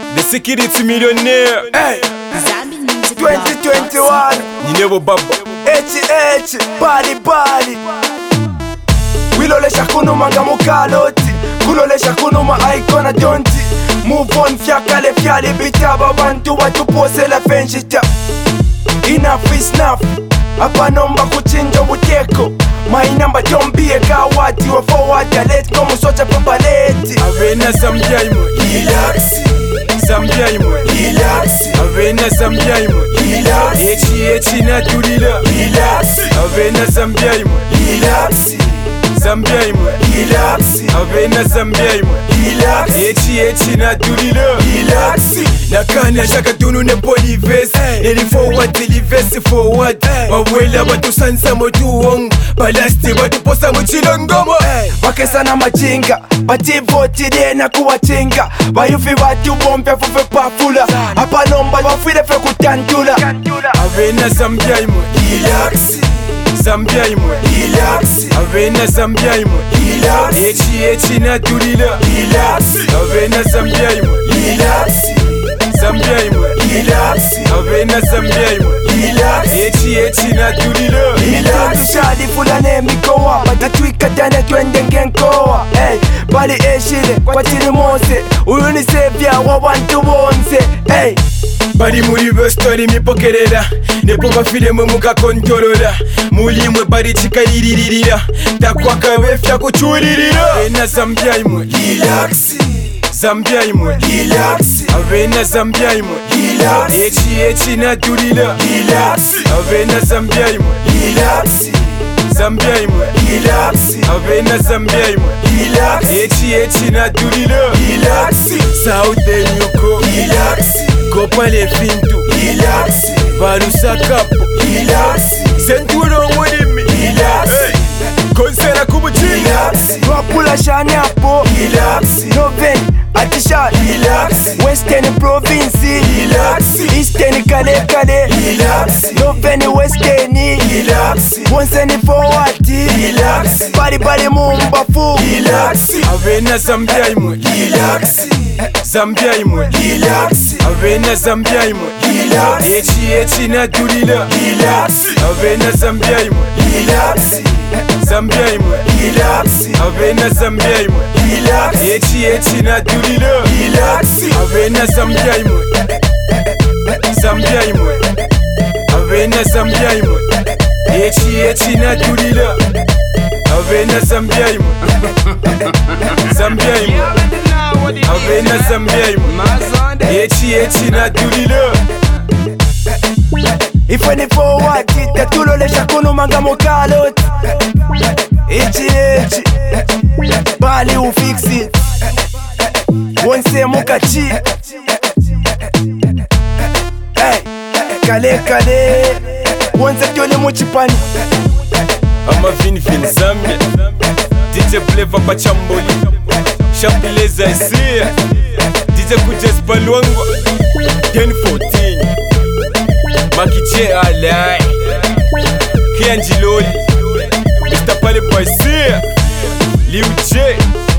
The security millionaire. Hey, 2021. Ninebo Baba. H bali. Wilolesha kunuma nga mukaloti. Kulolesha kunuma aikona donti. Move on fyakale fyali bitaba bantu watupose la fenjita. Enough is enough. Apa nomba kuchinja buteko. My number jombie kawati wa forward ya let go musocha pabaleti. Avena Zambia imo relax. Zambia imo relax. Avena Zambia imo relax. Echi na tulila relax. Avena Zambia imo relax. Zambia imo relax. Avena Zambia imo relax. Echi na tulila relax. Nakanya shaka tunu ne polivesi. Neli forward tilivesi forward. Wawela batu sansa motuong. Balasti batu posa muchilongomo. Wakesa na machinga bativoti dena kuwachinga. Bayufi batu bombe fufe pafula. Apa nomba wafile fe kutantula. Avena Zambia imo relax. Zambia imo relax. Avena Zambia imo relax. Echi na tulila relax. Avena Zambia imo relax. Zambia imo relax. Avena Zambia imo relax. Echi na tulila relax. Tushali fulane mikoa natwika tane twende ngenkoa. Hey, bali eshile kwa tili mose. Uyu ni sevya wa wantu bonse. Hey, bali muri bestori mipokerera. Nepo bafile mwe mukakontorola. Mulimwe bali chikaliririra. Takwaka befya kuchuririra. Avena Zambia imo relax. Zambia imo relax. Avena Zambia imo relax. Echi na tulila relax. Avena Zambia imo relax. Zambia imo relax. Avena Zambia imo relax. Echi na tulila relax. Southern yuko relax. Kopale fintu relax. Barusa kapo relax. Senturo mwilimi relax. Konsera kumujinga Wapula shani hapo relax. Noven Atisha Relax. Western province Relax. Eastern kale Relax. Noven Western Relax. Wonseni forward Relax. Bali mumbafu Relax. Avena Zambia imo relax. Zambia imo relax. Avena Zambia imo relax. Echi na tulila relax. Avena Zambia imo relax. Zambia imo relax. Avena Zambia imo relax. Echi na tulila relax. Avena Zambia imo Zambia imo Avena Zambia imo Echi na tulila Avena Zambia imo Zambia imo Avena Zambia imo Echi na tulila. Ife ni forward tatulolesha kunuma nga mukaloti. Echi bali ufix it. Wonse mukachi. Hey, kale wonse tyole muchipani. Ama Vin Zambia DJ Pleva Bachamboli Shapileza Isia DJ Kujes Balwangwa 1014 Makiche Alai Kianjiloli Mr. Pale Baisia Liu J